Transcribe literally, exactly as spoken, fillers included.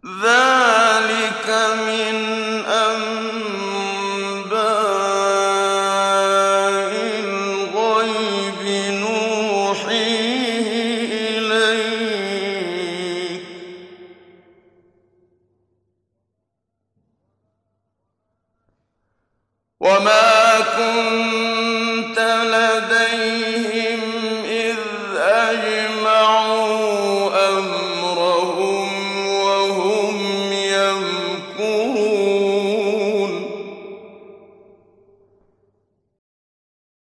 ذَٰلِكَ مِنْ أَنبَاءِ الْغَيْبِ نُوحِيهِ إِلَيْكَ ۚ وَمَا